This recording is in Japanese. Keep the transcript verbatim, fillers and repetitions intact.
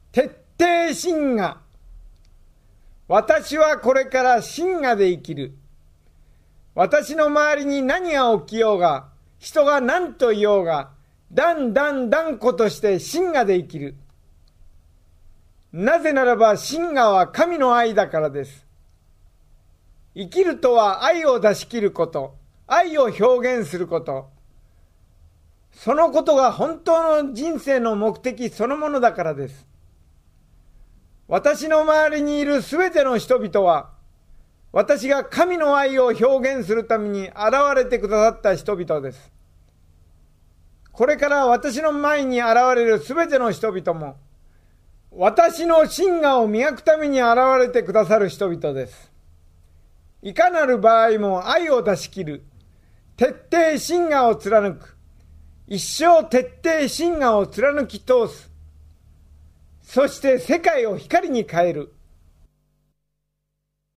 徹底真我。私はこれから真我で生きる。私の周りに何が起きようが、人が何と言おうが、断断断固として真我で生きる。なぜならば真我は神の愛だからです。生きるとは愛を出し切ること、愛を表現すること。そのことが本当の人生の目的そのものだからです。私の周りにいるすべての人々は、私が神の愛を表現するために現れてくださった人々です。これから私の前に現れるすべての人々も、私の真我を磨くために現れてくださる人々です。いかなる場合も愛を出し切る、徹底真我を貫く、一生徹底真我を貫き通す、そして世界を光に変える。